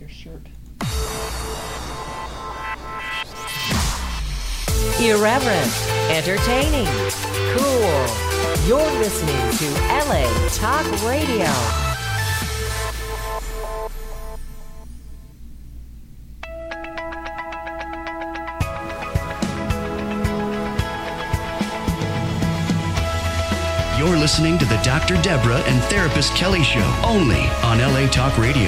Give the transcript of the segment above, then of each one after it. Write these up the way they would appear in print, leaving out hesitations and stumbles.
your shirt. Irreverent, entertaining, cool. You're listening to LA Talk Radio. You're listening to the Dr. Deborah and Therapist Kelly Show, only on LA Talk Radio.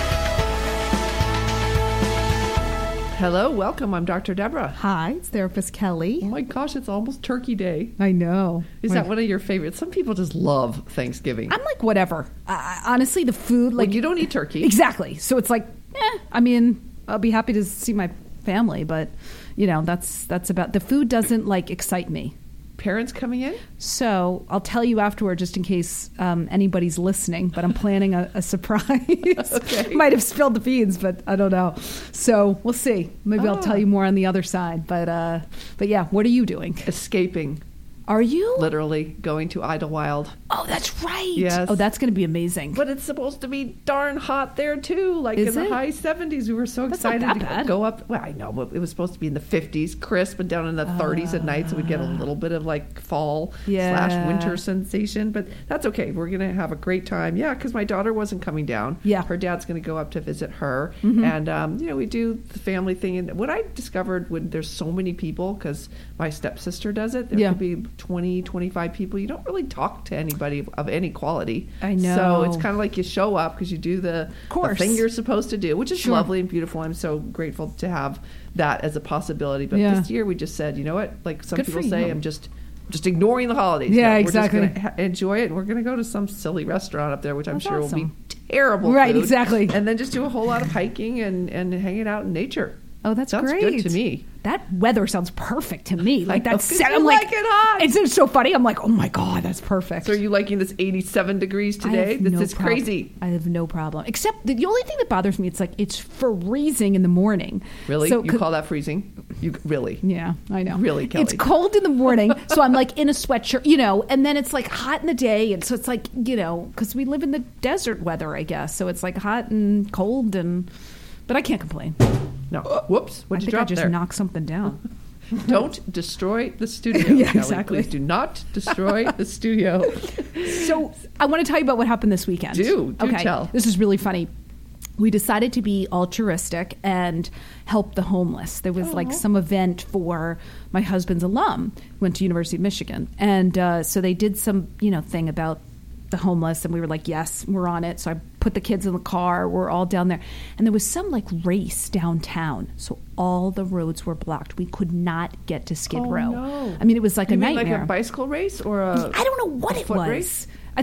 Hello, welcome. I'm Dr. Deborah. Hi, it's Therapist Kelly. Oh my gosh, it's almost Turkey Day. I know. Is that one of your favorites? Some people just love Thanksgiving. I'm like, whatever. Honestly, the food, like... Well, you don't eat turkey. Exactly. So it's like, I mean, I'll be happy to see my family, but, you know, that's about... The food doesn't, like, excite me. Parents coming in? So I'll tell you afterward, just in case anybody's listening, but I'm planning a surprise. Okay. Might have spilled the beans, but I don't know. So we'll see. Maybe I'll tell you more on the other side. But yeah, what are you doing? Escaping. Are you? Literally going to Idlewild. Oh, that's right. Yes. Oh, that's going to be amazing. But it's supposed to be darn hot there, too. Like Is in the it? high 70s. We were so That's not excited that to bad. go up. Well, I know, but it was supposed to be in the 50s, crisp, and down in the 30s at night. So we'd get a little bit of like fall / winter sensation. But that's okay. We're going to have a great time. Yeah, because my daughter wasn't coming down. Yeah. Her dad's going to go up to visit her. Mm-hmm. And, we do the family thing. And what I discovered when there's so many people, because my stepsister does it, there could be 20, 25 people. You don't really talk to anybody of any quality. I know. So it's kind of like you show up because you do the thing you're supposed to do, which is Sure. lovely and beautiful. I'm so grateful to have that as a possibility. But this year we just said, you know what? Like some Good people for you. say, I'm just ignoring the holidays. Yeah, No, exactly. We're just going to enjoy it. And we're going to go to some silly restaurant up there, which I'm That's sure awesome. will be terrible Right, food. exactly. And then just do a whole lot of hiking and hanging out in nature. Oh, that's Sounds great. good to me. That weather sounds perfect to me. Like know, that's 'cause I'm you like like it hot. It's so funny. I'm like, oh my god, that's perfect. So are you liking this 87 degrees I today? have This no is problem. crazy. I have no problem. Except the only thing that bothers me, it's like it's freezing in the morning. Really? So, You call that freezing? You really? Yeah, I know. Really, Kelly? It's cold in the morning, so I'm like in a sweatshirt, and then it's like hot in the day, and so it's like, because we live in the desert weather, I guess. So it's like hot and cold, but I can't complain. No. Whoops. What'd you I drop just there? knocked something down. Don't destroy the studio. Yeah, Kelly. exactly. Please do not destroy the studio. So I want to tell you about what happened this weekend. Do tell. This is really funny. We decided to be altruistic and help the homeless. There was like some event for my husband's alum, went to University of Michigan. And so they did some, thing about the homeless, and we were like, yes, we're on it. So I put the kids in the car. We're all down there. And there was some like race downtown. So all the roads were blocked. We could not get to Skid Row. No. I mean, it was like You a mean nightmare. like a bicycle race or a I don't know what a it foot was. race? I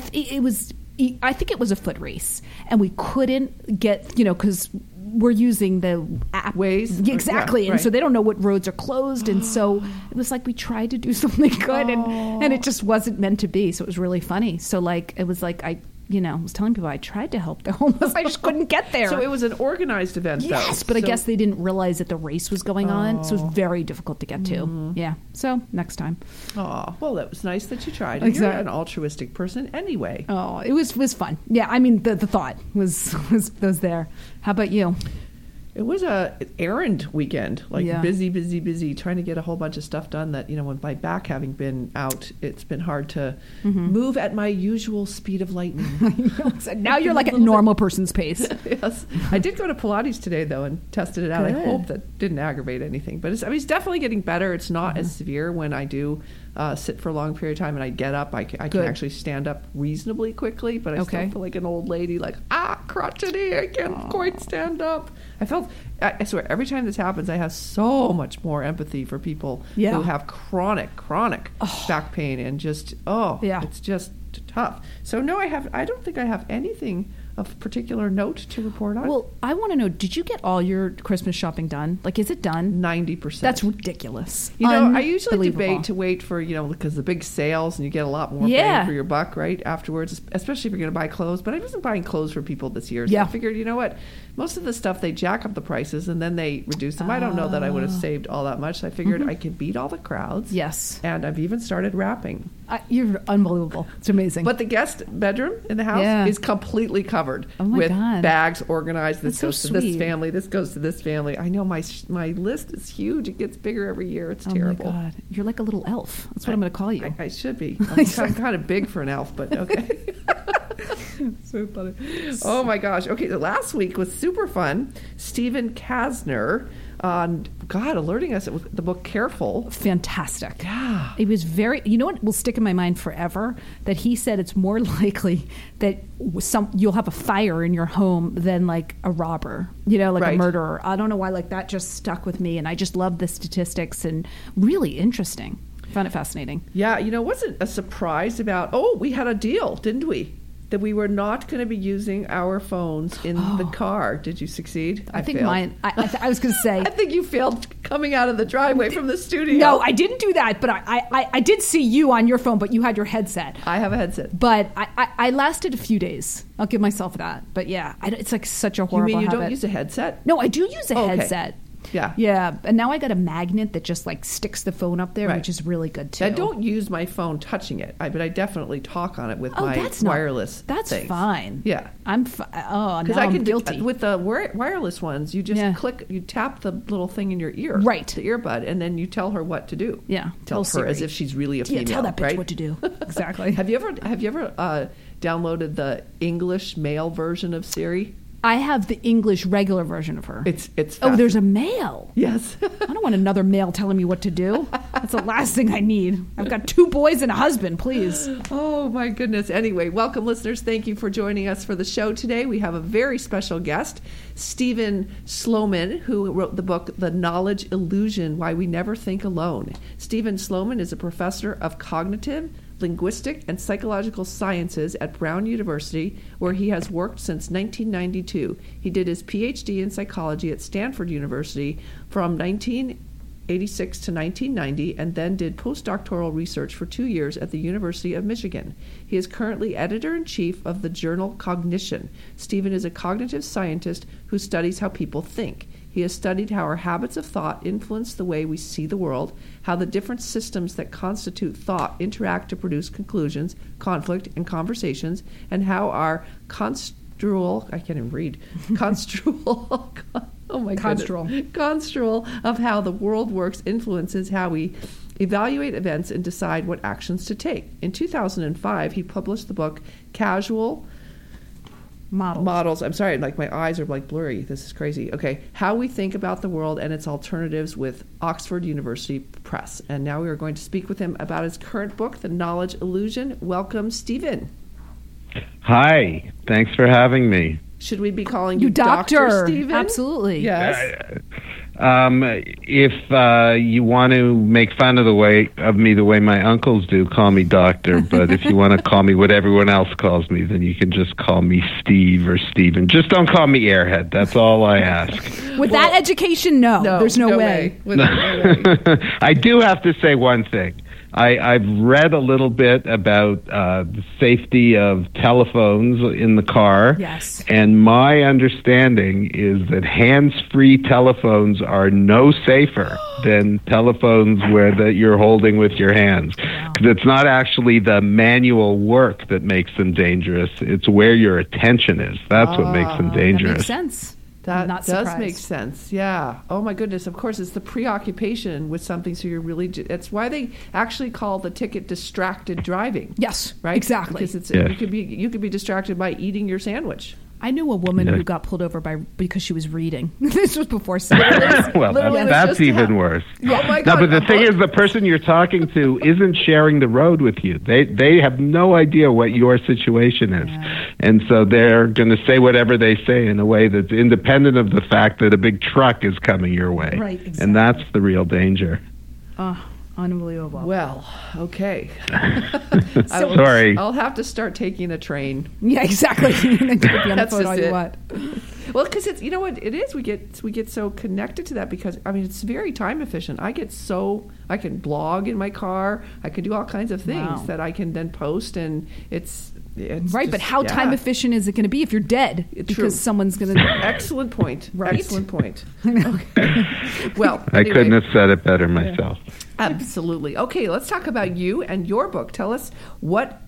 think it was a foot race, and we couldn't get, because we're using the app. Waze? Yeah, exactly. Yeah, And so right. they don't know what roads are closed. And so it was like we tried to do something good, and it just wasn't meant to be. So it was really funny. So like, it was like I was telling people I tried to help the homeless. I just couldn't get there. So it was an organized event, though. Yes, but I So- guess they didn't realize that the race was going on. So it was very difficult to get to. Yeah. So next time. Oh, well, that was nice that you tried. And Exactly. You're an altruistic person anyway. Oh, it was fun. Yeah, I mean, the thought was there. How about you? It was a errand weekend, like Yeah. busy, trying to get a whole bunch of stuff done that, with my back having been out, it's been hard to move at my usual speed of lightning. So now you're like at normal person's pace. Yes. I did go to Pilates today, though, and tested it out. Good. I hope that didn't aggravate anything. But it's definitely getting better. It's not as severe when I do sit for a long period of time and I get up. I can Good. actually stand up reasonably quickly, but I Okay. still feel like an old lady, like, crotchety, I can't quite stand up. I swear, every time this happens, I have so much more empathy for people Yeah. who have chronic back pain and just, Yeah. it's just tough. So no, I don't think I have anything of particular note to report on. Well, I want to know, did you get all your Christmas shopping done? Like, is it done? 90%. That's ridiculous. I usually Unbelievable. debate to wait for, because the big sales and you get a lot more Yeah. bang for your buck, right, afterwards, especially if you're going to buy clothes. But I wasn't buying clothes for people this year. So Yeah. I figured, you know what, most of the stuff, they jack up the prices and then they reduce them. I don't know that I would have saved all that much. So I figured I could beat all the crowds. Yes. And I've even started wrapping. You're unbelievable. It's amazing. But the guest bedroom in the house Yeah. is completely covered. covered Oh my with God. bags organized. This That's so goes to this sweet. family. This goes to this family. I know my list is huge. It gets bigger every year. It's terrible. Oh my God. You're like a little elf. That's what I'm going to call you. I should be. I'm kind of big for an elf, but okay. So funny. Oh my gosh. Okay, the last week was super fun. Stephen Kasner on alerting us with the book Careful. Fantastic. Yeah. It was very, you know what will stick in my mind forever? That he said it's more likely that you'll have a fire in your home than like a robber, like Right. a murderer. I don't know why, like that just stuck with me. And I just love the statistics and really interesting. Found it fascinating. Yeah, wasn't a surprise about, we had a deal, didn't we? That we were not going to be using our phones in the car. Did you succeed? I think failed. mine, I was going to say. I think you failed coming out of the driveway from the studio. No, I didn't do that, but I did see you on your phone, but you had your headset. I have a headset. But I lasted a few days. I'll give myself that. But yeah, it's like such a horrible You mean you habit. don't use a headset? No, I do use a Okay. headset. Yeah. Yeah, and now I got a magnet that just like sticks the phone up there, Right. which is really good too. I don't use my phone touching it, but I definitely talk on it with my that's not- wireless. That's things. fine. Yeah. I'm. Now I'm guilty. with the wireless ones. You just Yeah. you tap the little thing in your ear, Right. the earbud, and then you tell her what to do. Yeah, tell her Siri. as if she's really a female. Yeah, tell that bitch right? what to do. Exactly. Have you ever downloaded the English male version of Siri? I have the English regular version of her. It's Oh, there's a male. yes. I don't want another male telling me what to do. That's the last thing I need. I've got 2 boys and a husband, please. Oh, my goodness. Anyway, welcome, listeners. Thank you for joining us for the show today. We have a very special guest, Stephen Sloman, who wrote the book, The Knowledge Illusion, Why We Never Think Alone. Stephen Sloman is a professor of cognitive, linguistic, and psychological sciences at Brown University, where he has worked since 1992. He did his PhD in psychology at Stanford University from 1986 to 1990, and then did postdoctoral research for 2 years at the University of Michigan. He is currently editor-in-chief of the journal Cognition. Stephen is a cognitive scientist who studies how people think. He has studied how our habits of thought influence the way we see the world, how the different systems that constitute thought interact to produce conclusions, conflict, and conversations, and how our construal of how the world works influences how we evaluate events and decide what actions to take. In 2005, he published the book Casual Models. I'm sorry, like my eyes are like blurry. This is crazy. Okay. How We Think About the World and Its Alternatives with Oxford University Press. And now we are going to speak with him about his current book, The Knowledge Illusion. Welcome, Stephen. Hi. Thanks for having me. Should we be calling you Doctor Stephen? Absolutely. Yes. If you want to make fun of me the way my uncles do, call me Doctor. But if you want to call me what everyone else calls me, then you can just call me Steve or Stephen. Just don't call me Airhead. That's all I ask. With that education, no, there's no way. No way. I do have to say one thing. I've read a little bit about the safety of telephones in the car. Yes. And my understanding is that hands-free telephones are no safer than telephones that you're holding with your hands. Because it's not actually the manual work that makes them dangerous. It's where your attention is. That's what makes them dangerous. That makes sense. That Not does surprised. make sense. Yeah. Oh my goodness. Of course, it's the preoccupation with something. So you're really. That's why they actually call the ticket distracted driving. Yes, Right. exactly. Because it's Yes. you could be distracted by eating your sandwich. I knew a woman Yeah. who got pulled over because she was reading. This was before cell phones. Well, Literally was that's just even happened. worse. Oh my No, God. but the thing is, the person you're talking to isn't sharing the road with you. They have no idea what your situation is. Yeah. And so they're going to say whatever they say in a way that's independent of the fact that a big truck is coming your way. Right, exactly. And that's the real danger. Oh, unbelievable. Well, okay. Sorry. I'll have to start taking a train. Yeah, exactly. Then you can be on the That's phone just all you it. want. Well, because it's what it is. We get so connected to that because it's very time efficient. I can blog in my car. I can do all kinds of things Wow. that I can then post, and it's Right, just- but how yeah. time efficient is it going to be if you're dead? True. Because someone's going to... Excellent point. Right. Excellent point. Well, I anyway, couldn't have said it better myself. Absolutely. Okay, let's talk about you and your book. Tell us what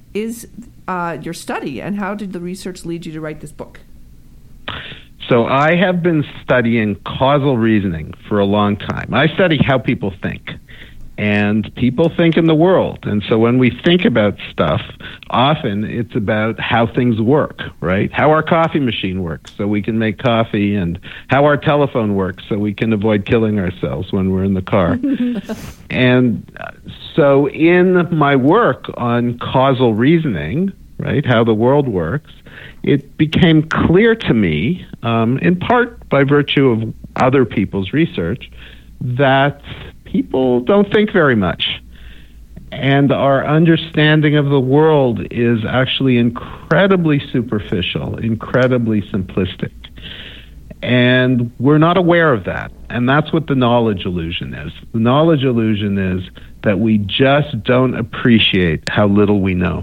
is your study, and how did the research lead you to write this book? So I have been studying causal reasoning for a long time. I study how people think. And people think in the world. And so when we think about stuff, often it's about how things work, right? How our coffee machine works so we can make coffee, and how our telephone works so we can avoid killing ourselves when we're in the car. And so in my work on causal reasoning, right, how the world works, it became clear to me, in part by virtue of other people's research, that people don't think very much. And our understanding of the world is actually incredibly superficial, incredibly simplistic. And we're not aware of that. And that's what the knowledge illusion is. The knowledge illusion is that we just don't appreciate how little we know.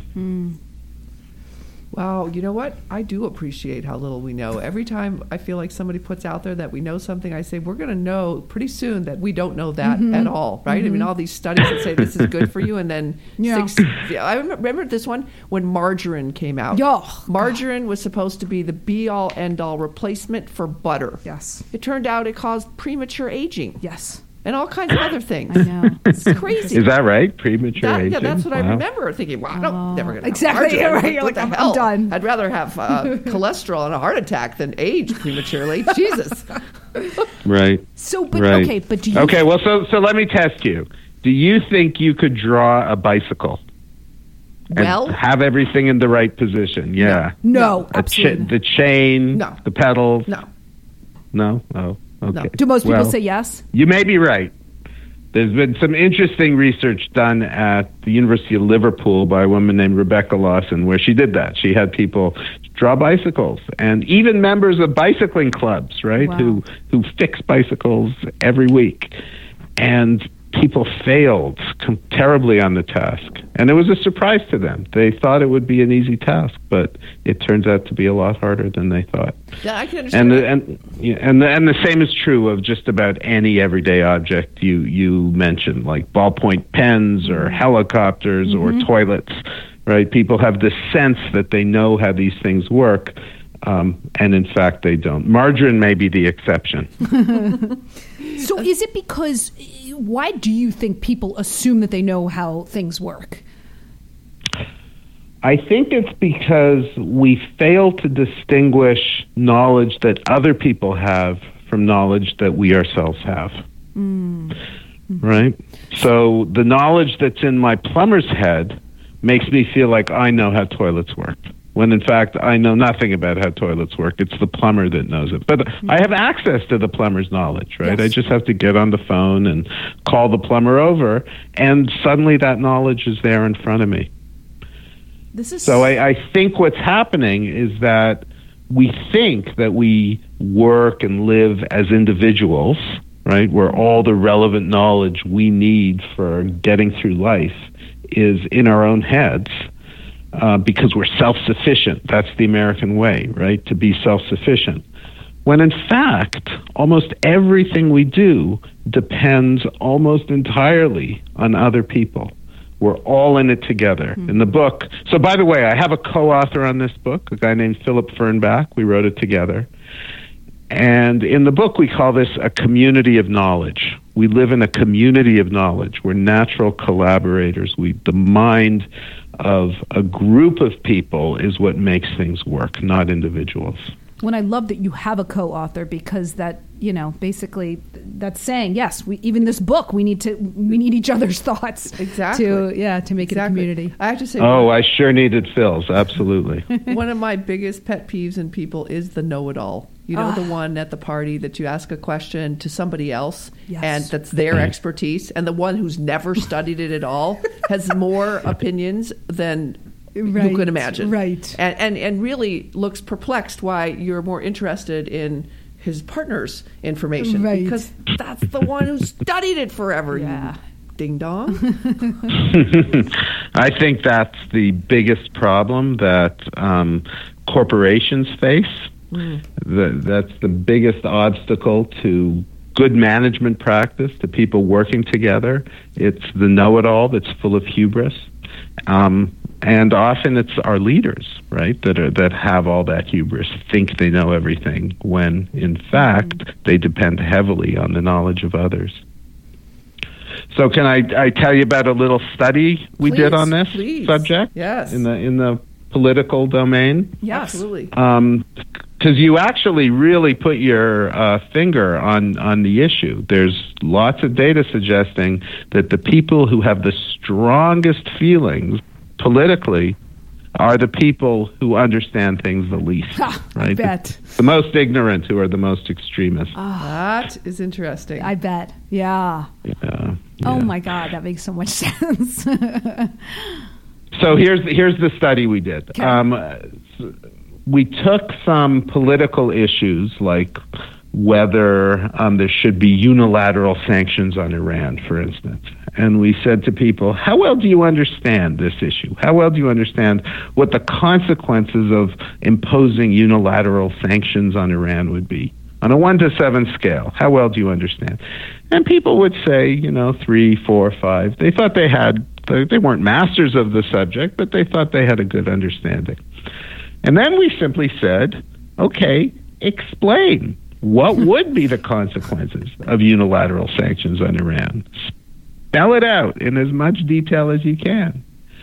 Wow, you know what? I do appreciate how little we know. Every time I feel like somebody puts out there that we know something, I say, we're going to know pretty soon that we don't know that at all, right? I mean, all these studies that say this is good for you, and then I remember this one when margarine came out. Margarine was supposed to be the be-all, end-all replacement for butter. Yes. It turned out it caused premature aging. Yes. And all kinds of other things. I know. It's crazy. Is that right? Premature aging? Yeah, that's what I remember thinking. Wow, I'm never going to exactly. have Right. You're what like, the hell? I'm done. I'd rather have cholesterol and a heart attack than age prematurely. Jesus. Right. So, but right. okay, but do you? Okay, well, so let me test you. Do you think you could draw a bicycle? Well, and have everything in the right position? Yeah. No, absolutely. The chain. No. The pedals. No. Oh. Okay. No. Do most people say yes? You may be right. There's been some interesting research done at the University of Liverpool by a woman named Rebecca Lawson, where she did that. She had people draw bicycles, and even members of bicycling clubs, right, Wow. who fix bicycles every week. And people failed terribly on the task. And it was a surprise to them. They thought it would be an easy task, but it turns out to be a lot harder than they thought. Yeah, I can understand. And the same is true of just about any everyday object you mentioned, like ballpoint pens or helicopters or toilets, right? People have this sense that they know how these things work, and in fact they don't. Margarine may be the exception. So is it because, why do you think people assume that they know how things work? I think it's because we fail to distinguish knowledge that other people have from knowledge that we ourselves have. Right? So the knowledge that's in my plumber's head makes me feel like I know how toilets work, when in fact I know nothing about how toilets work. It's the plumber that knows it. But I have access to the plumber's knowledge, right? Yes. I just have to get on the phone and call the plumber over, and suddenly that knowledge is there in front of me. So I think what's happening is that we think that we work and live as individuals, right, where all the relevant knowledge we need for getting through life is in our own heads, because we're self-sufficient. That's the American way, right, to be self-sufficient. When in fact, almost everything we do depends almost entirely on other people. We're all in it together. In the book, so by the way, I have a co-author on this book, a guy named Philip Fernbach. We wrote it together. And in the book, we call this a community of knowledge. We live in a community of knowledge. We're natural collaborators. The mind of a group of people is what makes things work, not individuals. When I love that you have a co-author, because that, basically that's saying, yes, even this book, we need each other's thoughts to make it a community. I have to say, I sure needed Phil's, absolutely. One of my biggest pet peeves in people is the know-it-all. The one at the party that you ask a question to somebody else, and that's their expertise, and the one who's never studied it at all has more opinions than you could imagine. Right. And really looks perplexed why you're more interested in his partner's information. Right. Because that's the one who studied it forever, you ding-dong. I think that's the biggest problem that corporations face. That's the biggest obstacle to good management practice, to people working together. It's the know-it-all that's full of hubris. And And often it's our leaders, right, that have all that hubris, think they know everything, when in fact they depend heavily on the knowledge of others. So can I tell you about a little study we did on this subject? Yes. In the political domain? Yes. Absolutely. Because you actually really put your finger on the issue. There's lots of data suggesting that the people who have the strongest feelings politically are the people who understand things the least. Right? I bet. The most ignorant who are the most extremist. That is interesting. I bet. Yeah. Oh my God, that makes so much sense. So here's the study we did. Okay. We took some political issues like whether there should be unilateral sanctions on Iran, for instance. And we said to people, how well do you understand this issue? How well do you understand what the consequences of imposing unilateral sanctions on Iran would be? On a 1 to 7 scale, how well do you understand? And people would say, 3, 4, 5. They thought they weren't masters of the subject, but they thought they had a good understanding. And then we simply said, okay, explain what would be the consequences of unilateral sanctions on Iran. Spell it out in as much detail as you can.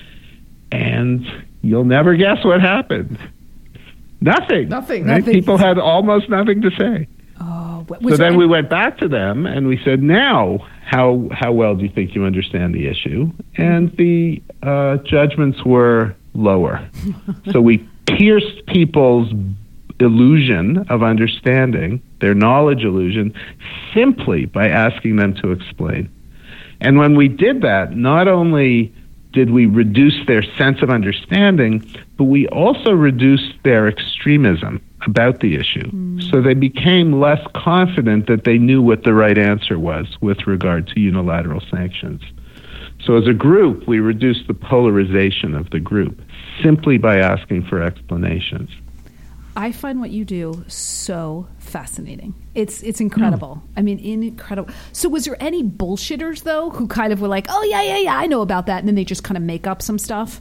And you'll never guess what happened. Nothing. Right? People had almost nothing to say. So then we went back to them and we said, now, how well do you think you understand the issue? And the judgments were lower. So we pierced people's illusion of understanding, their knowledge illusion, simply by asking them to explain. And when we did that, not only did we reduce their sense of understanding, but we also reduced their extremism about the issue. So they became less confident that they knew what the right answer was with regard to unilateral sanctions. So as a group, we reduced the polarization of the group simply by asking for explanations. I find what you do so fascinating. It's incredible. I mean, incredible. So was there any bullshitters, though, who kind of were like, oh, yeah, I know about that, and then they just kind of make up some stuff?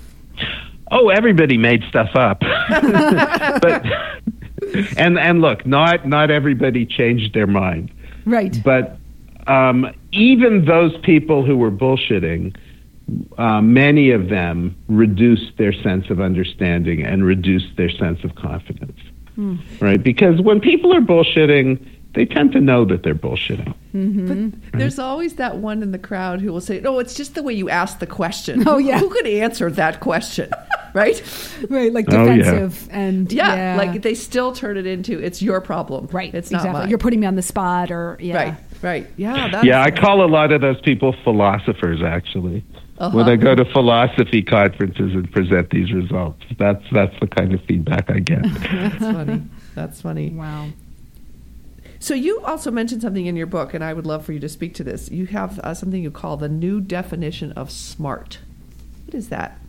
Oh, everybody made stuff up. But and look, not everybody changed their mind. Right. But even those people who were bullshitting, many of them reduced their sense of understanding and reduced their sense of confidence. Right? Because when people are bullshitting, they tend to know that they're bullshitting. But there's always that one in the crowd who will say, no, it's just the way you ask the question. Oh, yeah. Who could answer that question? Right? Right, like defensive. And like they still turn it into, it's your problem. Right, it's not mine. You're putting me on the spot or, Right. Yeah, I call a lot of those people philosophers, actually. When I go to philosophy conferences and present these results, that's the kind of feedback I get. That's funny. Wow. So you also mentioned something in your book, and I would love for you to speak to this. You have something you call the new definition of smart. What is that?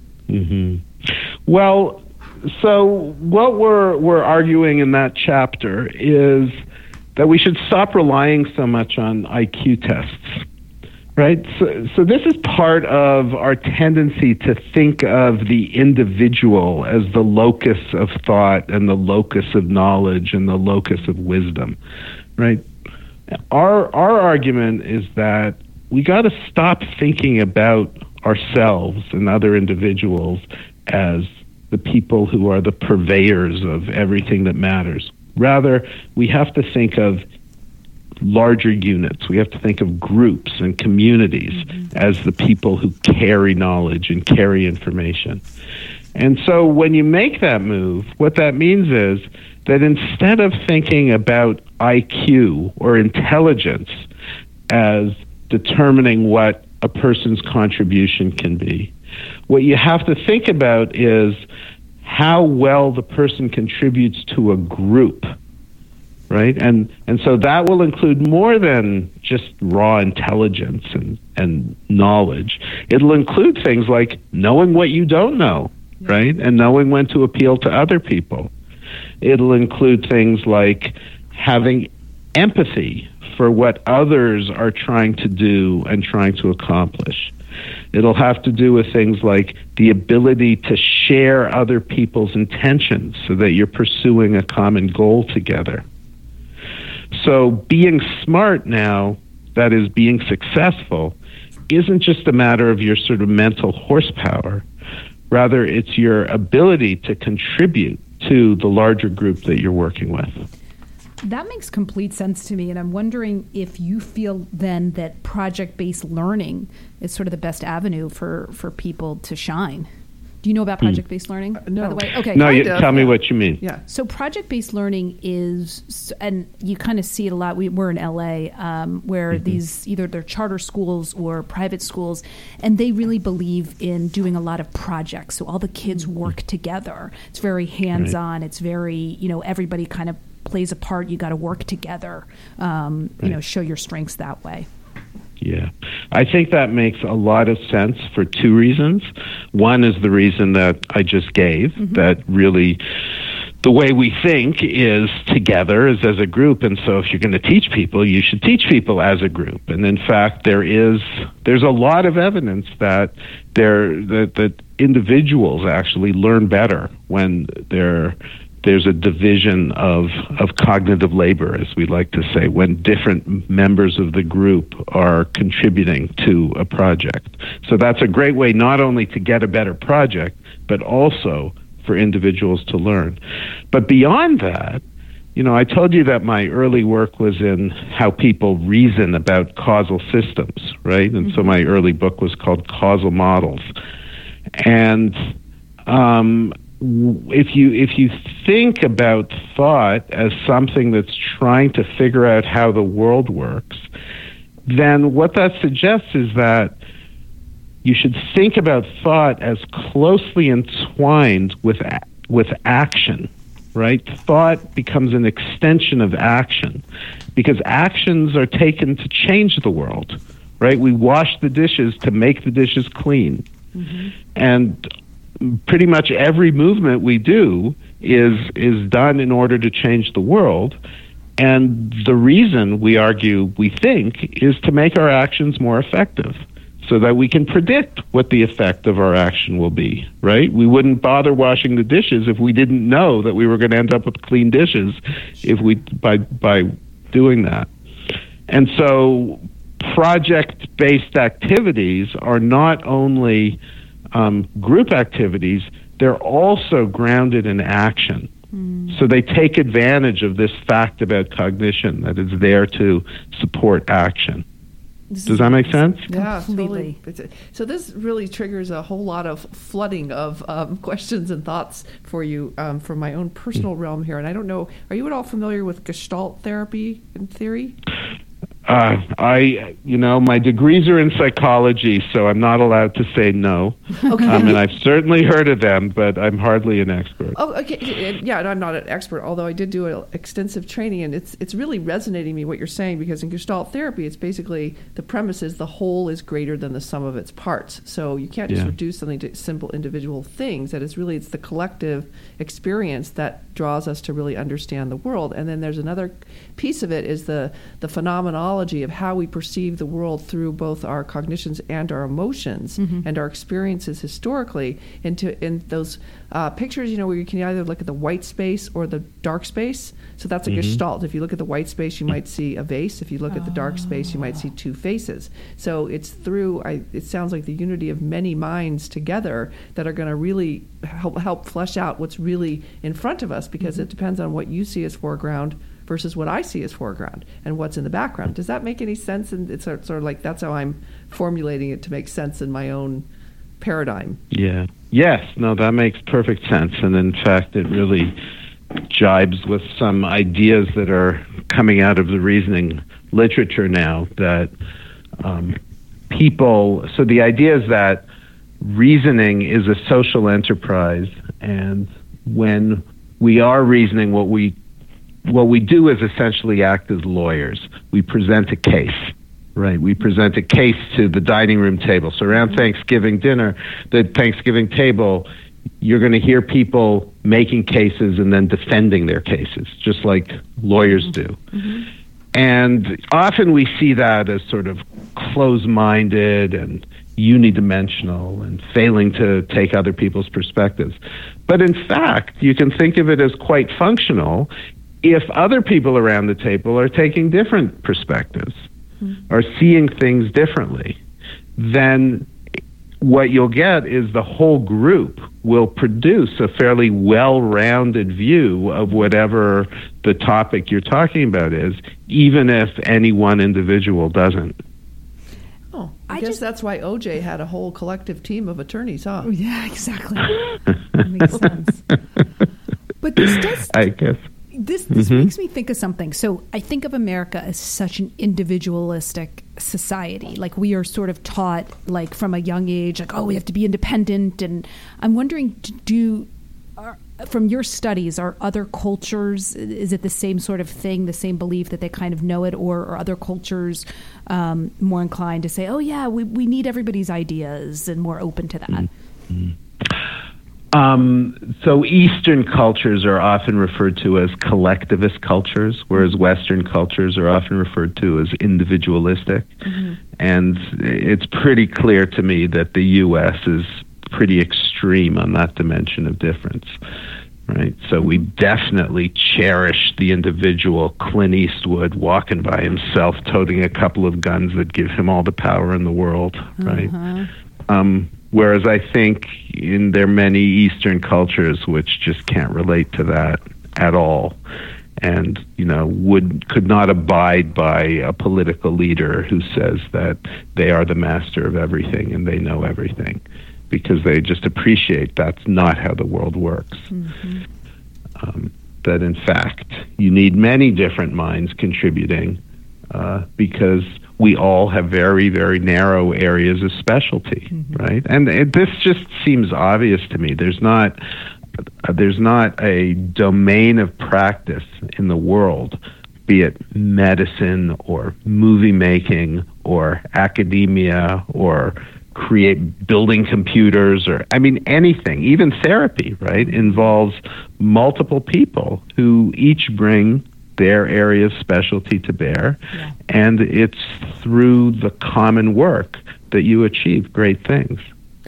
Well, so what we're arguing in that chapter is that we should stop relying so much on IQ tests. Right? So this is part of our tendency to think of the individual as the locus of thought and the locus of knowledge and the locus of wisdom. Right? Our argument is that we got to stop thinking about ourselves and other individuals as the people who are the purveyors of everything that matters. Rather, we have to think of larger units. We have to think of groups and communities as the people who carry knowledge and carry information. And so when you make that move, what that means is that instead of thinking about IQ or intelligence as determining what a person's contribution can be, what you have to think about is how well the person contributes to a group. Right? And so that will include more than just raw intelligence and knowledge. It'll include things like knowing what you don't know, right? And knowing when to appeal to other people. It'll include things like having empathy for what others are trying to do and trying to accomplish. It'll have to do with things like the ability to share other people's intentions so that you're pursuing a common goal together. So being smart now, that is being successful, isn't just a matter of your sort of mental horsepower. Rather, it's your ability to contribute to the larger group that you're working with. That makes complete sense to me, and I'm wondering if you feel then that project-based learning is sort of the best avenue for people to shine. Do you know about project-based learning, no. by the way? Okay. No, tell me what you mean. Yeah. So project-based learning is, and you kind of see it a lot. We're in LA, where these, either they're charter schools or private schools, and they really believe in doing a lot of projects. So all the kids work together. It's very hands-on. It's very, everybody kind of plays a part. You got to work together, show your strengths that way. Yeah. I think that makes a lot of sense for two reasons. One is the reason that I just gave, that really the way we think is together, is as a group. And so if you're going to teach people, you should teach people as a group. And in fact, there's a lot of evidence that that individuals actually learn better when there's a division of cognitive labor, as we like to say, when different members of the group are contributing to a project. So that's a great way not only to get a better project, but also for individuals to learn. But beyond that, I told you that my early work was in how people reason about causal systems, right? And so my early book was called Causal Models. And if you think about thought as something that's trying to figure out how the world works, then what that suggests is that you should think about thought as closely entwined with action, right? Thought becomes an extension of action because actions are taken to change the world, right? We wash the dishes to make the dishes clean. And pretty much every movement we do is done in order to change the world. And the reason we argue we think is to make our actions more effective so that we can predict what the effect of our action will be, right? We wouldn't bother washing the dishes if we didn't know that we were going to end up with clean dishes by doing that. And so project-based activities are not only group activities, they're also grounded in action. So they take advantage of this fact about cognition that is there to support action. Does that make sense? Yeah, Completely. totally. So this really triggers a whole lot of flooding of questions and thoughts for you from my own personal realm here. And I don't know, are you at all familiar with Gestalt therapy in theory? My degrees are in psychology, so I'm not allowed to say no. Okay. And I've certainly heard of them, but I'm hardly an expert. Oh, okay. Yeah, and I'm not an expert, although I did do extensive training, and it's really resonating me what you're saying, because in Gestalt therapy, it's basically the premise is the whole is greater than the sum of its parts. So you can't just reduce something to simple individual things. That it's the collective experience that draws us to really understand the world. And then there's another piece of it is the phenomenology of how we perceive the world through both our cognitions and our emotions and our experiences historically in those pictures, where you can either look at the white space or the dark space. So that's a Gestalt. If you look at the white space, you might see a vase. If you look at the dark space, you might see two faces. So it's through, it sounds like the unity of many minds together that are going to really help flesh out what's really in front of us, because it depends on what you see as foreground versus what I see as foreground and what's in the background. Does that make any sense? And it's sort of like that's how I'm formulating it to make sense in my own paradigm. Yeah. Yes. No, that makes perfect sense. And in fact, it really jibes with some ideas that are coming out of the reasoning literature now that so the idea is that reasoning is a social enterprise, and when we are reasoning, what we do is essentially act as lawyers. We present a case, right? We present a case to the dining room table. So around Thanksgiving dinner, the Thanksgiving table, you're going to hear people making cases and then defending their cases, just like lawyers do. And often we see that as sort of close-minded and, unidimensional and failing to take other people's perspectives. But in fact, you can think of it as quite functional if other people around the table are taking different perspectives, are seeing things differently. Then what you'll get is the whole group will produce a fairly well-rounded view of whatever the topic you're talking about is, even if any one individual doesn't. Oh, I guess that's why OJ had a whole collective team of attorneys, huh? Oh, yeah, exactly. That makes sense. But this does... I guess. This makes me think of something. So I think of America as such an individualistic society. Like, we are sort of taught, like, from a young age, like, oh, we have to be independent. And I'm wondering, from your studies, are other cultures, is it the same sort of thing, the same belief that they kind of know it, or are other cultures more inclined to say, oh, yeah, we need everybody's ideas and more open to that? Mm-hmm. So Eastern cultures are often referred to as collectivist cultures, whereas Western cultures are often referred to as individualistic. Mm-hmm. And it's pretty clear to me that the U.S. is pretty extreme on that dimension of difference, right? So we definitely cherish the individual Clint Eastwood walking by himself, toting a couple of guns that give him all the power in the world, right? Whereas I think there are many Eastern cultures which just can't relate to that at all, and could not abide by a political leader who says that they are the master of everything and they know everything, because they just appreciate that's not how the world works. Mm-hmm. That in fact you need many different minds contributing, because we all have very, very narrow areas of specialty, right? And this just seems obvious to me. There's not a domain of practice in the world, be it medicine or movie making or academia or building computers, or anything, even therapy, right, involves multiple people who each bring their area of specialty to bear, and it's through the common work that you achieve great things.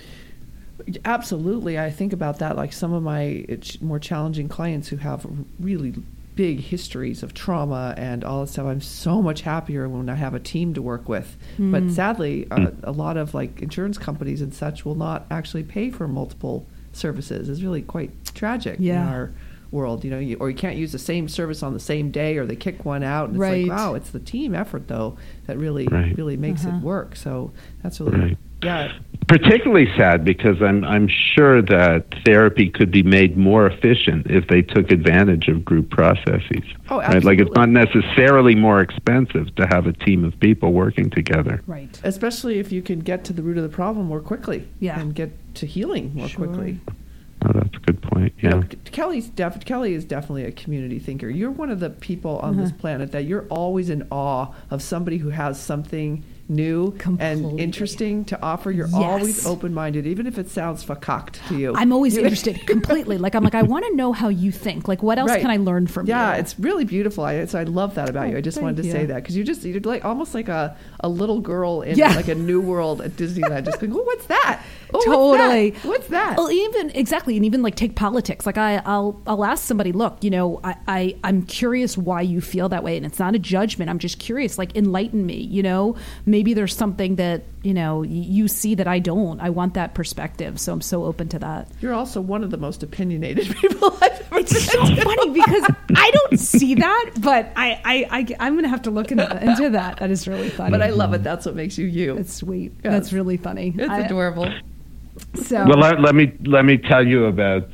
Absolutely. I think about that, like some of my more challenging clients who have really big histories of trauma and all that stuff. I'm so much happier when I have a team to work with. But sadly, a lot of like insurance companies and such will not actually pay for multiple services. It's really quite tragic in our world, or you can't use the same service on the same day, or they kick one out, and it's like, wow, it's the team effort though that really makes it work. So that's really particularly sad, because I'm sure that therapy could be made more efficient if they took advantage of group processes. Oh, absolutely. Right? Like, it's not necessarily more expensive to have a team of people working together. Right. Especially if you can get to the root of the problem more quickly and get to healing more quickly. Oh, that's a good point. Yeah. Kelly is definitely a community thinker. You're one of the people on this planet that you're always in awe of somebody who has something new and interesting to offer. You're always open-minded, even if it sounds fakakt to you. I'm always interested completely. Like, I want to know how you think. Like, what else can I learn from you? Yeah, it's really beautiful. I love that about you. I just wanted to say that, because you're like almost like a little girl in like a new world at Disneyland. Just going, oh, what's that? Oh, totally. What's that? Well, even like take politics. Like, I'll ask somebody, look, I'm curious why you feel that way, and it's not a judgment. I'm just curious. Like, enlighten me. Maybe there's something that you see that I don't. I want that perspective, so I'm so open to that. You're also one of the most opinionated people I've ever It's so funny, because I don't see that, but I'm going to have to look into that. That is really funny. But I love it. That's what makes you you. It's sweet. Yes. That's really funny. It's adorable. So, well, let me tell you about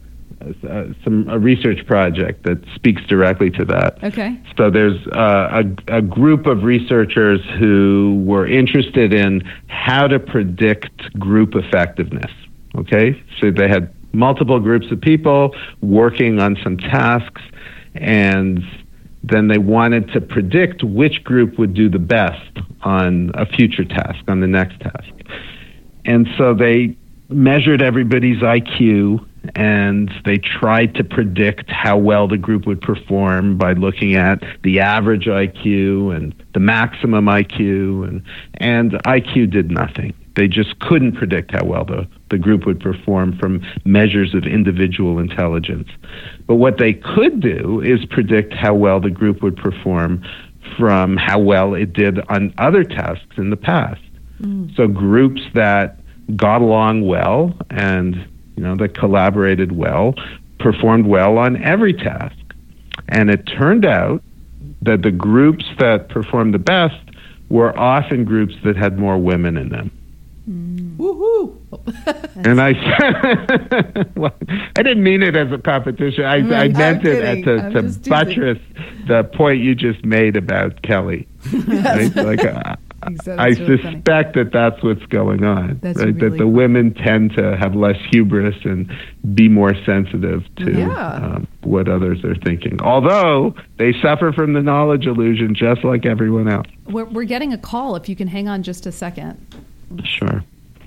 a research project that speaks directly to that. Okay. So there's a group of researchers who were interested in how to predict group effectiveness. Okay, so they had multiple groups of people working on some tasks, and then they wanted to predict which group would do the best on a future task, on the next task. And so they measured everybody's IQ, and they tried to predict how well the group would perform by looking at the average IQ and the maximum IQ, and IQ did nothing. They just couldn't predict how well the group would perform from measures of individual intelligence. But what they could do is predict how well the group would perform from how well it did on other tasks in the past. So groups that got along well and that collaborated well performed well on every task. And it turned out that the groups that performed the best were often groups that had more women in them. Woohoo! And I said, well, I didn't mean it as a competition. I meant it to buttress the point you just made about Kelly. Right? Like, I suspect that that's what's going on. Right? Really that the women tend to have less hubris and be more sensitive to what others are thinking. Although they suffer from the knowledge illusion just like everyone else. We're getting a call. If you can hang on just a second. Sure.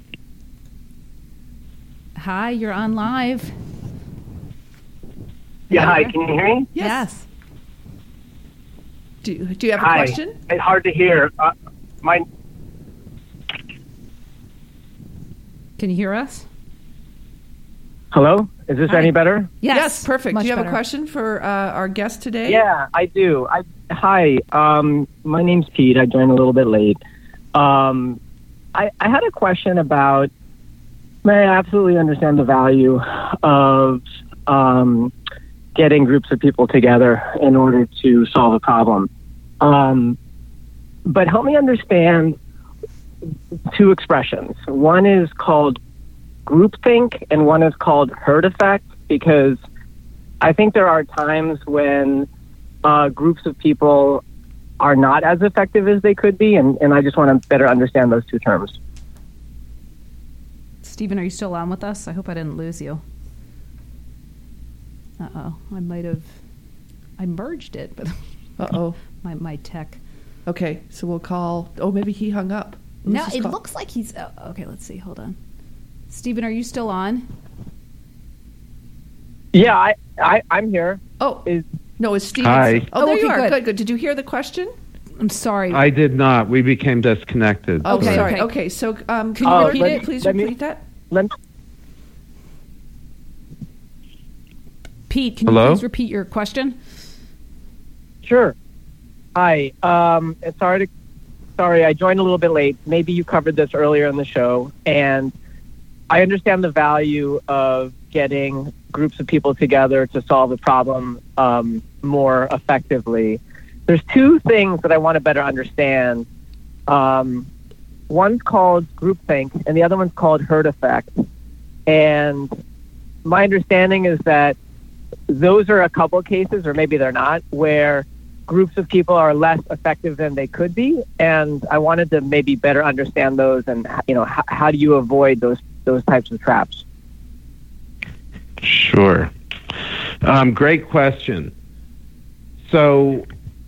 Hi, you're on live. Yeah, hi. Can you hear me? Yes. Do you have a question? It's hard to hear. Can you hear us? Hello? Is this any better? Yes, perfect. Much Do you have better. a question for our guest today? Yeah, I do. Hi. My name's Pete. I joined a little bit late. I had a question about, I absolutely understand the value of getting groups of people together in order to solve a problem. But help me understand two expressions. One is called groupthink and one is called herd effect, because I think there are times when groups of people are not as effective as they could be, and I just want to better understand those two terms. Stephen, are you still on with us? I hope I didn't lose you. Uh-oh. I merged it, but my tech. Okay, so we'll call. Oh, maybe he hung up. No, it looks like he's. Okay, let's see. Hold on. Stephen, are you still on? Yeah, I'm here. Oh, no, it's Stephen. Hi. Oh, there okay, you are. good. Good. Did you hear the question? I'm sorry. I did not. We became disconnected. Oh, Okay, sorry. okay. Okay, so can you Oh, repeat let- it? Please let me- repeat that. Pete, can Hello? you please repeat your question? Sure. Hi. Sorry, I joined a little bit late. Maybe you covered this earlier in the show, and I understand the value of getting groups of people together to solve a problem more effectively. There's two things that I want to better understand. One's called groupthink, and the other one's called herd effect. And my understanding is that those are a couple of cases, or maybe they're not, where groups of people are less effective than they could be. And I wanted to maybe better understand those, and how do you avoid those types of traps? Sure. Great question. So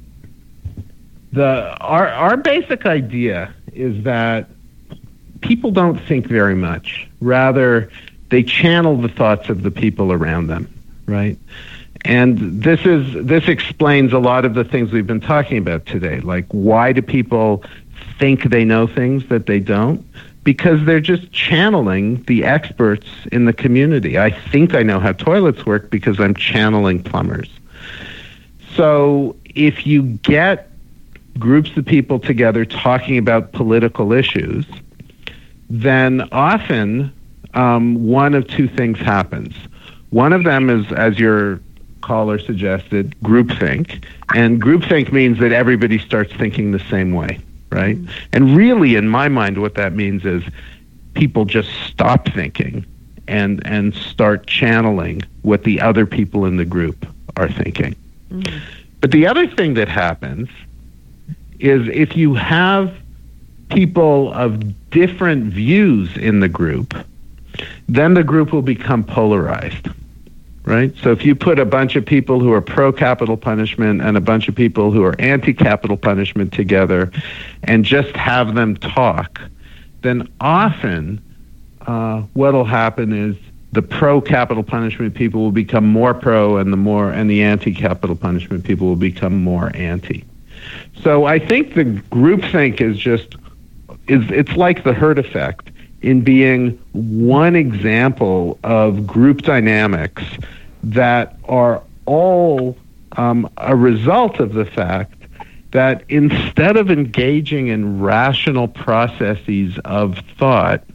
our basic idea is that people don't think very much. Rather, they channel the thoughts of the people around them, right? And this explains a lot of the things we've been talking about today. Like, why do people think they know things that they don't? Because they're just channeling the experts in the community. I think I know how toilets work because I'm channeling plumbers. So if you get groups of people together talking about political issues, then often one of two things happens. One of them is, as your caller suggested, groupthink. And groupthink means that everybody starts thinking the same way, right? Mm-hmm. And really, in my mind, what that means is people just stop thinking and start channeling what the other people in the group are thinking. Mm-hmm. But the other thing that happens is if you have people of different views in the group, then the group will become polarized, right? So if you put a bunch of people who are pro-capital punishment and a bunch of people who are anti-capital punishment together and just have them talk, then often what'll happen is the pro-capital punishment people will become more pro, and the anti-capital punishment people will become more anti. So I think the groupthink it's like the herd effect. in being one example of group dynamics that are all a result of the fact that instead of engaging in rational processes of thought,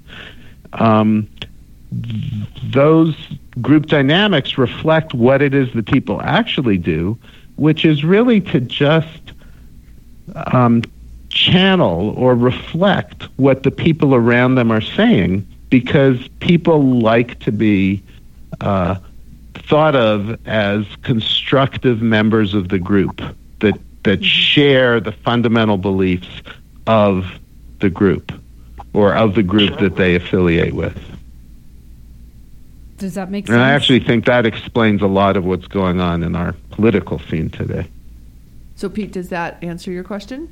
those group dynamics reflect what it is that people actually do, which is really to just channel or reflect what the people around them are saying, because people like to be thought of as constructive members of the group that share the fundamental beliefs of the group or of the group that they affiliate with. Does that make sense? And I actually think that explains a lot of what's going on in our political scene today. So, Pete, does that answer your question?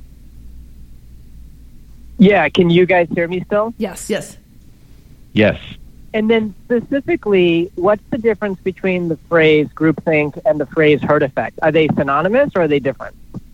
Yeah, can you guys hear me still? Yes. Yes. Yes. And then specifically, what's the difference between the phrase groupthink and the phrase herd effect? Are they synonymous or are they different?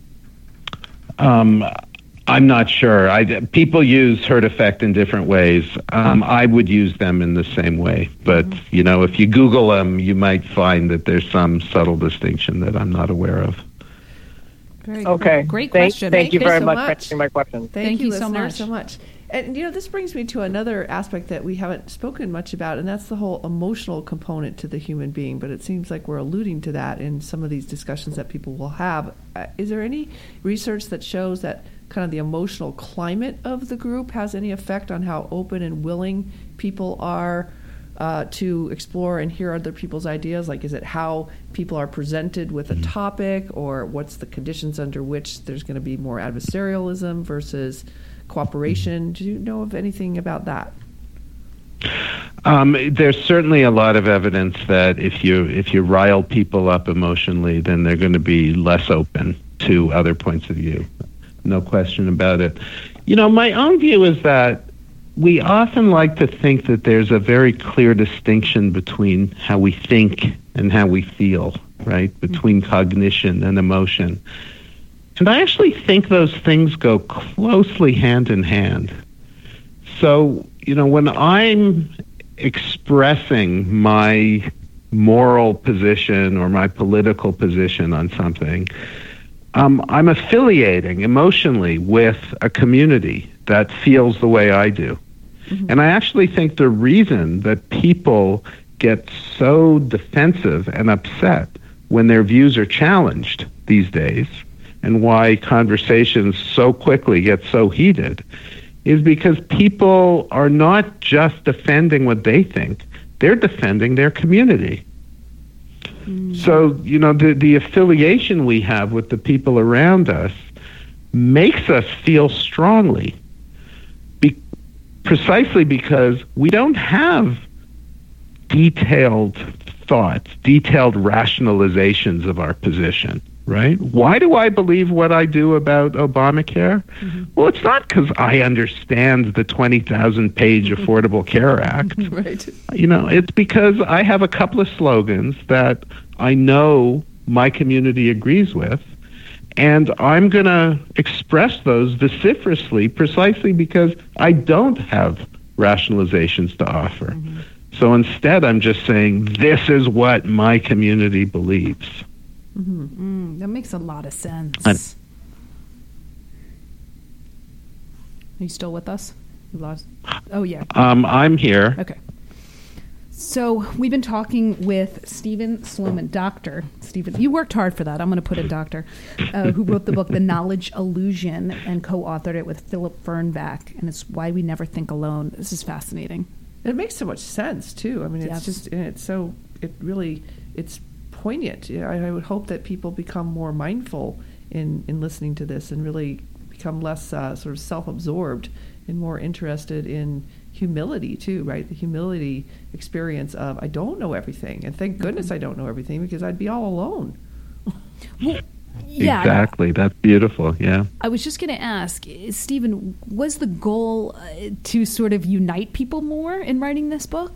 I'm not sure. People use herd effect in different ways. I would use them in the same way. But, if you Google them, you might find that there's some subtle distinction that I'm not aware of. Very okay. Great question. Thank you very so much for much. answering my question. Thank you so so much. And, this brings me to another aspect that we haven't spoken much about, and that's the whole emotional component to the human being. But it seems like we're alluding to that in some of these discussions that people will have. Is there any research that shows that kind of the emotional climate of the group has any effect on how open and willing people are to explore and hear other people's ideas? Like, is it how people are presented with a topic, or what's the conditions under which there's going to be more adversarialism versus cooperation? Do you know of anything about that? There's certainly a lot of evidence that if you rile people up emotionally, then they're going to be less open to other points of view. No question about it. My own view is that we often like to think that there's a very clear distinction between how we think and how we feel, right? Between cognition and emotion. And I actually think those things go closely hand in hand. So, when I'm expressing my moral position or my political position on something, I'm affiliating emotionally with a community that feels the way I do. Mm-hmm. And I actually think the reason that people get so defensive and upset when their views are challenged these days, and why conversations so quickly get so heated, is because people are not just defending what they think, they're defending their community. So, the affiliation we have with the people around us makes us feel strongly, precisely because we don't have detailed thoughts, detailed rationalizations of our position, right? Why do I believe what I do about Obamacare? Mm-hmm. Well, it's not because I understand the 20,000-page Affordable Care Act. Right. It's because I have a couple of slogans that I know my community agrees with, and I'm going to express those vociferously precisely because I don't have rationalizations to offer. Mm-hmm. So instead, I'm just saying, this is what my community believes. Mm-hmm. That makes a lot of sense. Are you still with us? You lost? Oh, yeah. I'm here. Okay. So we've been talking with Stephen Sloman, Dr. Stephen. You worked hard for that. I'm going to put a doctor, who wrote the book, The Knowledge Illusion, and co-authored it with Philip Fernbach. And it's Why We Never Think Alone. This is fascinating. It makes so much sense, too. I mean, it's it's poignant. I would hope that people become more mindful in listening to this and really become less sort of self-absorbed and more interested in humility too, right? The humility experience of, I don't know everything, and thank goodness I don't know everything, because I'd be all alone. Well, yeah. Exactly. That's beautiful. Yeah. I was just going to ask, Stephen, was the goal to sort of unite people more in writing this book?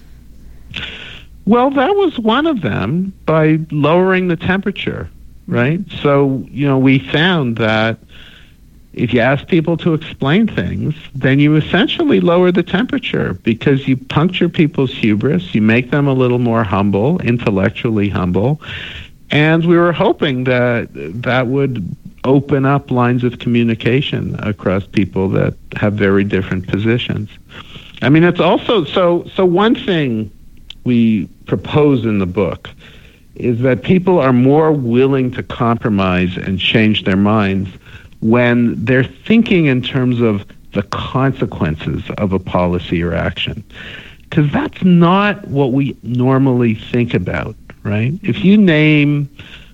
Well, that was one of them, by lowering the temperature, right? So, we found that if you ask people to explain things, then you essentially lower the temperature because you puncture people's hubris, you make them a little more humble, intellectually humble, and we were hoping that that would open up lines of communication across people that have very different positions. I mean, it's also, so one thing we propose in the book is that people are more willing to compromise and change their minds when they're thinking in terms of the consequences of a policy or action. Because that's not what we normally think about, right? If you name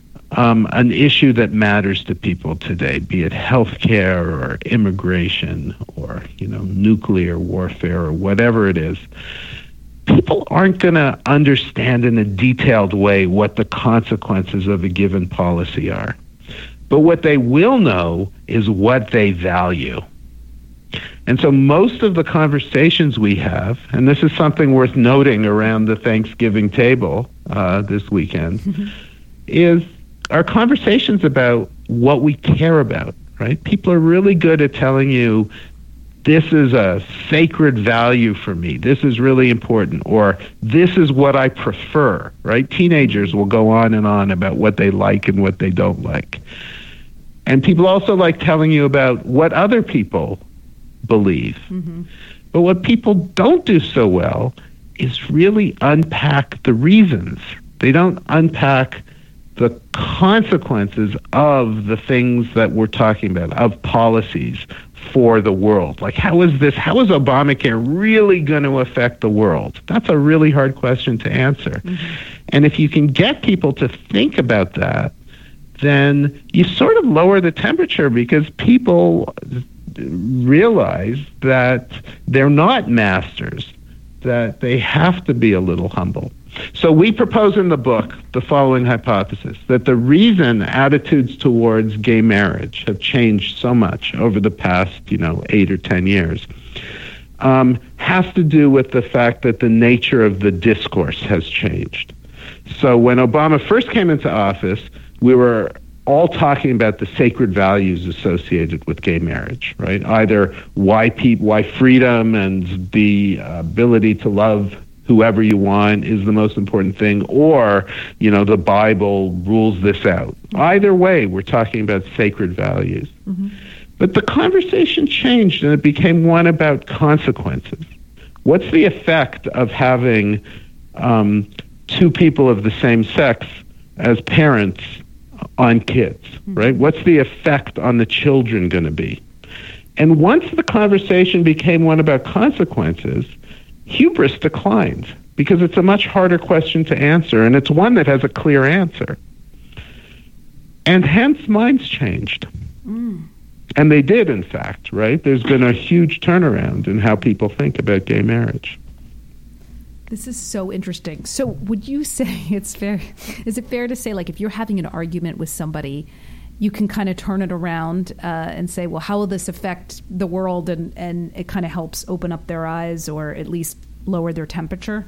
an issue that matters to people today, be it healthcare or immigration or, nuclear warfare or whatever it is, people aren't going to understand in a detailed way what the consequences of a given policy are. But what they will know is what they value. And so most of the conversations we have, and this is something worth noting around the Thanksgiving table this weekend, is our conversations about what we care about, right? People are really good at telling you, this is a sacred value for me. This is really important. Or this is what I prefer, right? Teenagers will go on and on about what they like and what they don't like. And people also like telling you about what other people believe. Mm-hmm. But what people don't do so well is really unpack the reasons. They don't unpack the consequences of the things that we're talking about, of policies for the world. Like, how is Obamacare really going to affect the world? That's a really hard question to answer. Mm-hmm. And if you can get people to think about that, then you sort of lower the temperature because people realize that they're not masters, that they have to be a little humble. So we propose in the book the following hypothesis, that the reason attitudes towards gay marriage have changed so much over the past, 8 or 10 years, has to do with the fact that the nature of the discourse has changed. So when Obama first came into office, we were all talking about the sacred values associated with gay marriage, right? Either why freedom and the ability to love whoever you want is the most important thing, or, the Bible rules this out. Either way, we're talking about sacred values. Mm-hmm. But the conversation changed and it became one about consequences. What's the effect of having two people of the same sex as parents on kids, right? What's the effect on the children going to be? And once the conversation became one about consequences, hubris declined because it's a much harder question to answer, and it's one that has a clear answer. And hence minds changed. And they did, in fact, right? There's been a huge turnaround in how people think about gay marriage. This is so interesting. So would you say is it fair to say, like, if you're having an argument with somebody, you can kind of turn it around and say, well, how will this affect the world? And it kind of helps open up their eyes or at least lower their temperature?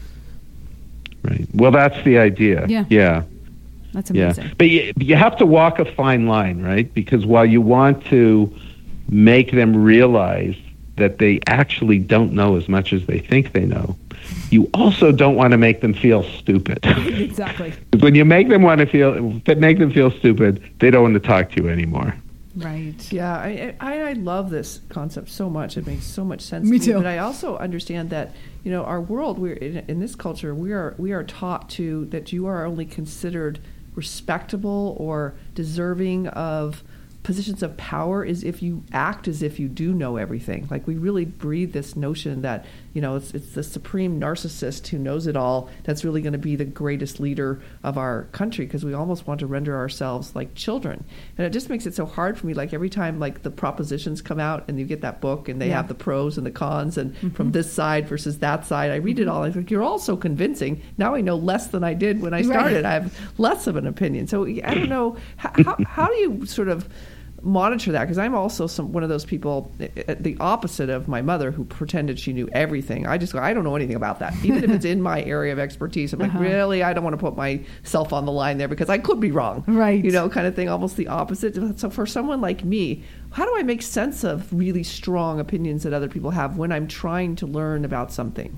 Right. Well, that's the idea. Yeah. That's amazing. Yeah. But you have to walk a fine line, right? Because while you want to make them realize that they actually don't know as much as they think they know, you also don't want to make them feel stupid. Exactly. When you make them feel stupid, they don't want to talk to you anymore. Right. Yeah, I love this concept so much. It makes so much sense. Me to too. But I also understand that our world, we're in this culture, we are taught that you are only considered respectable or deserving of positions of power is if you act as if you do know everything. Like, we really breed this notion that, it's the supreme narcissist who knows it all that's really going to be the greatest leader of our country, because we almost want to render ourselves like children. And it just makes it so hard for me. Like, every time, like, the propositions come out and you get that book and they have the pros and the cons and from this side versus that side, I read it all. I think you're all so convincing. Now I know less than I did when I started. Right. I have less of an opinion. So I don't know, how do you sort of monitor that, because I'm also one of those people, the opposite of my mother, who pretended she knew everything. I just go, I don't know anything about that, even if it's in my area of expertise. I'm like, really, I don't want to put myself on the line there because I could be wrong, right? Kind of thing. Almost the opposite. So for someone like me, how do I make sense of really strong opinions that other people have when I'm trying to learn about something?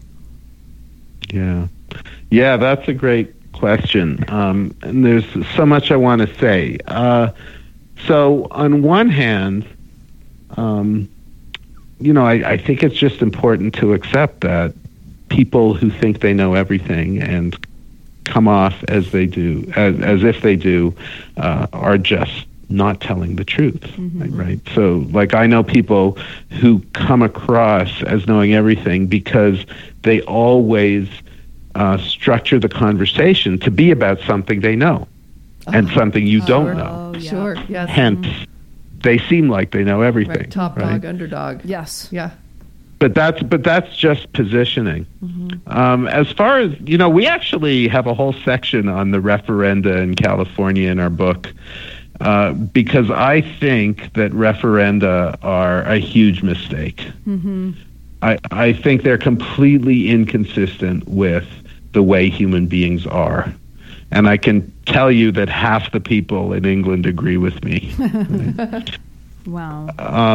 Yeah, that's a great question, and there's so much I want to say. So on one hand, I think it's just important to accept that people who think they know everything and come off as they do, as if they do, are just not telling the truth, right? So, like, I know people who come across as knowing everything because they always structure the conversation to be about something they know and something you don't know. Sure, yes. Hence, they seem like they know everything. Right. Top dog, underdog. Yes. Yeah. But that's just positioning. As far as, we actually have a whole section on the referenda in California in our book, because I think that referenda are a huge mistake. I think they're completely inconsistent with the way human beings are. And I can tell you that half the people in England agree with me. Wow.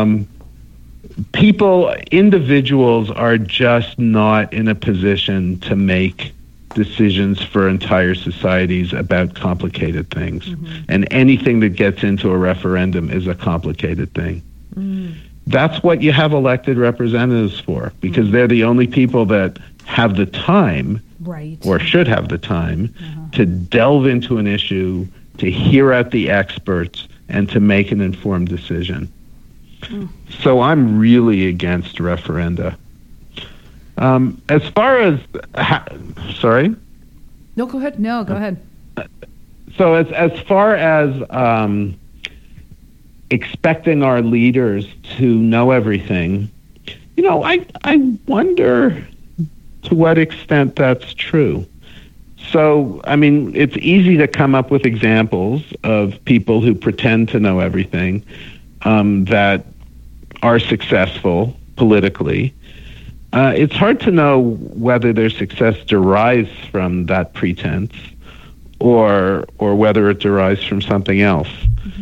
Individuals are just not in a position to make decisions for entire societies about complicated things. And anything that gets into a referendum is a complicated thing. That's what you have elected representatives for, because they're the only people that have the time, or should have the time, to delve into an issue, to hear out the experts, and to make an informed decision. So I'm really against referenda. As far as... sorry? No, go ahead. No, go ahead. So as far as expecting our leaders to know everything, I wonder to what extent that's true. So, I mean, it's easy to come up with examples of people who pretend to know everything that are successful politically. It's hard to know whether their success derives from that pretense or whether it derives from something else.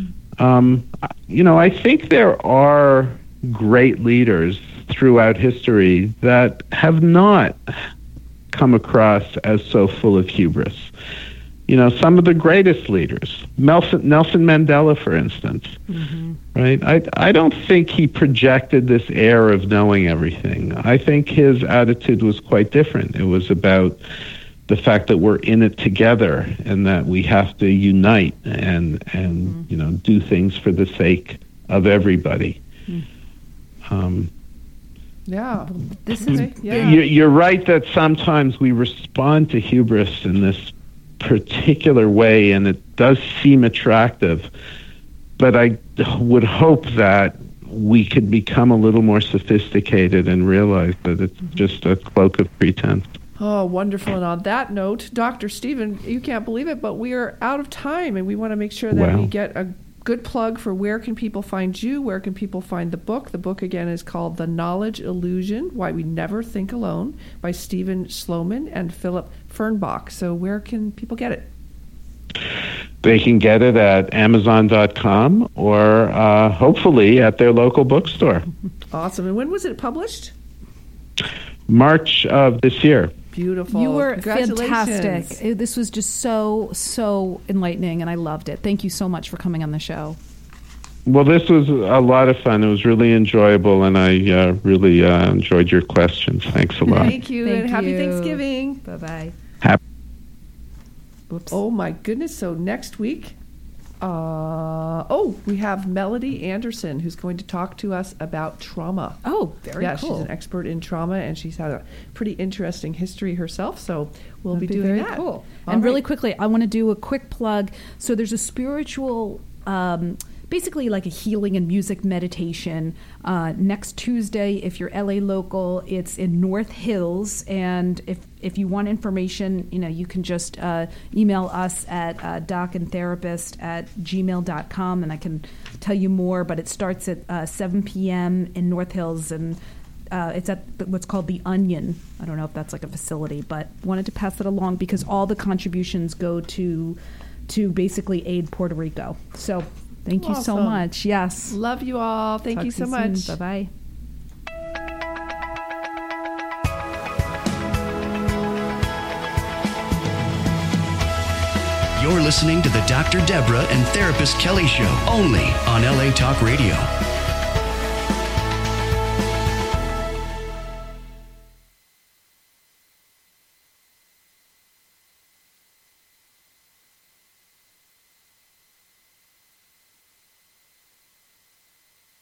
I think there are great leaders throughout history that have not come across as so full of hubris. Some of the greatest leaders, Nelson Mandela, for instance, right? I don't think he projected this air of knowing everything. I think his attitude was quite different. It was about the fact that we're in it together and that we have to unite and do things for the sake of everybody. This is You're right that sometimes we respond to hubris in this particular way, and it does seem attractive. But I would hope that we could become a little more sophisticated and realize that it's just a cloak of pretense. Oh, wonderful. And on that note, Dr. Stephen, you can't believe it, but we are out of time, and we want to make sure that we get a good plug for where can people find you, where can people find the book. The book, again, is called The Knowledge Illusion, Why We Never Think Alone, by Stephen Sloman and Philip Fernbach. So where can people get it? They can get it at Amazon.com or hopefully at their local bookstore. Awesome. And when was it published? March of this year. Beautiful. You were fantastic. This was just so enlightening, and I loved it. Thank you so much for coming on the show. Well, this was a lot of fun. It was really enjoyable, and I really enjoyed your questions. Thanks a lot. Thank you, and happy Thanksgiving. Bye-bye. Whoops. Oh, my goodness. So next week, we have Melody Anderson, who's going to talk to us about trauma. Oh, very cool. She's an expert in trauma, and she's had a pretty interesting history herself, so we'll be doing very that. Cool. And really quickly, I want to do a quick plug. So there's a spiritual basically like a healing and music meditation. Next Tuesday, if you're LA local, it's in North Hills. And if you want information, you can just email us at docandtherapist@gmail.com, and I can tell you more. But it starts at 7 p.m. in North Hills, and it's at what's called the Onion. I don't know if that's like a facility, but wanted to pass it along because all the contributions go to basically aid Puerto Rico. So thank you so much. Yes. Love you all. Thank you so much. Bye-bye. You're listening to the Dr. Deborah and Therapist Kelly Show, only on LA Talk Radio.